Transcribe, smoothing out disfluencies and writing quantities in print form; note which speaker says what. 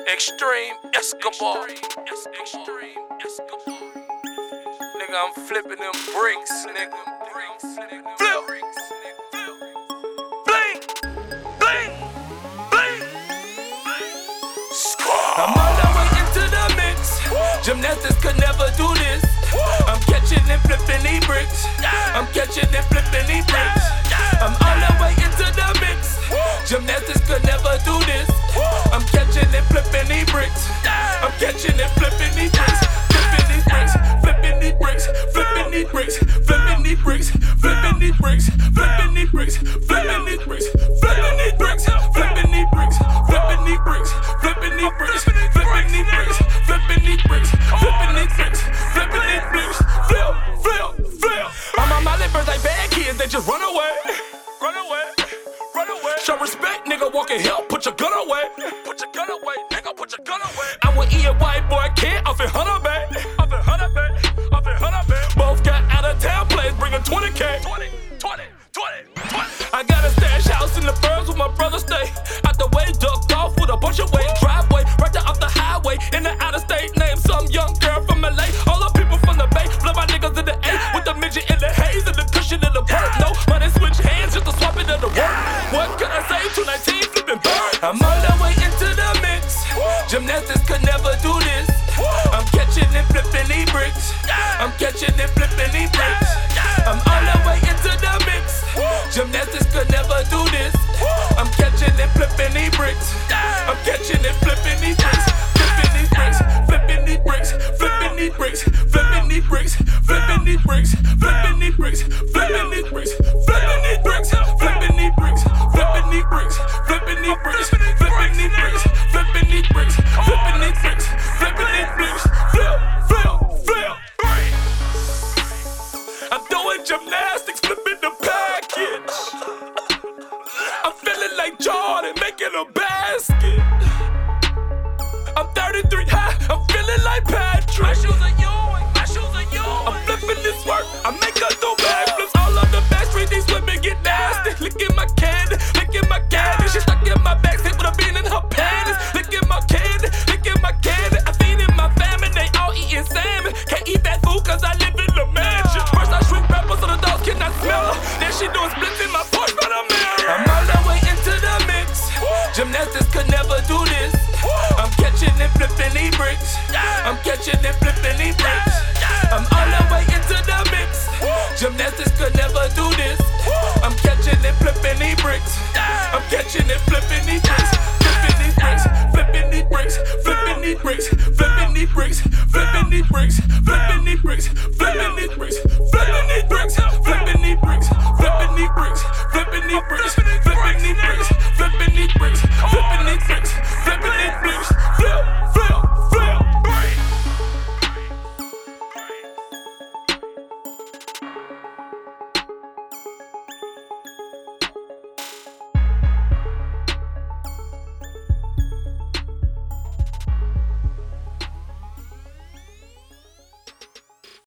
Speaker 1: Extreme Escobar. Nigga, I'm flipping them bricks, nigga. Flip. Bling. Bling. Bling. I'm on the way into the mix. Gymnastics could never do this. I'm catching and flipping these bricks. I'm catching and flipping these bricks. I'm on the way into the mix. Gymnastics could never do this. I'm catching and flipping these bricks. I'm catching and flipping these bricks. Flipping these bricks. Flipping these bricks. Flipping these bricks. Flipping these bricks. Flipping these bricks. Flipping these bricks. Flipping these bricks. Flipping these bricks. Flipping these bricks. Flipping these bricks. Flipping these bricks. Flipping these bricks. Flipping these bricks. Flipping these bricks. Flipping these bricks. Flip, flip, flip. I'm on my lippers like bad kids, they just run away. Run away. Run away. Show respect, nigga, walking hell, put your gun away. Put your gun away, nigga, put your gun away. I'm with E and white boy kid, off in Hunter Bay. Off in Hunter Bay. Off in Hunter Bay. Both got out of town plays, bringing 20K. 20. I got a stash house in the birds where my brother stay. Out the way, ducked off with a bunch of weight. Driveway, right there off the highway. In the out of state, name some young girl from LA. All the people from the Bay, flood my niggas in the A. With the midget in the haze and the cushion in the perk. No money, switch hands just to swap it in the work. What could I say? 219 flipping bird. I'm on the way into the mix. Gymnastics could never do this. I'm catching and flipping these bricks. I'm catching and flipping these bricks. I'm on the way into the mix. Gymnastics could never do this. I'm catching and flipping these bricks. I'm catching and flipping these bricks. Flipping these bricks. Flipping these bricks. Flipping these bricks. Flipping these bricks. Flipping these bricks. Flipping these bricks. Flipping these bricks. Flipping these bricks. Flipping these bricks. Flipping these bricks. Flipping these bricks. Flipping these bricks. Flipping these bricks. Flipping these bricks. Flipping these bricks. Flip, flip, flip. I'm doing gymnastics, flipping the package. I'm feeling like Jordan, making a basket. I'm 33 high, I'm feeling like Patrick. My shoes are Ewing, my shoes are Ewing. I'm flipping this work, I make her do backflips. All of the back street, these women get nasty. Licking my candy, licking my candy. She stuck in my backseat with a bean in her panties. Licking my candy, licking my candy. I feed in my family, they all eating salmon. Can't eat that food cause I live in the mansion. First I shrink rappers so the dogs cannot smell her. Then she doing splits in my porch by the mirror. I'm on the way into the mix. Gymnastics could never do this. I'm catching and flipping these bricks. I'm catching and flipping these bricks. I'm on the way into the mix. Gymnastics could never do this. I'm catching and flipping these bricks. I'm catching and flipping these bricks. Flipping these bricks. Flipping these bricks. Flipping these bricks. Flipping these bricks. Flipping these bricks. Flipping these bricks. Flipping these bricks.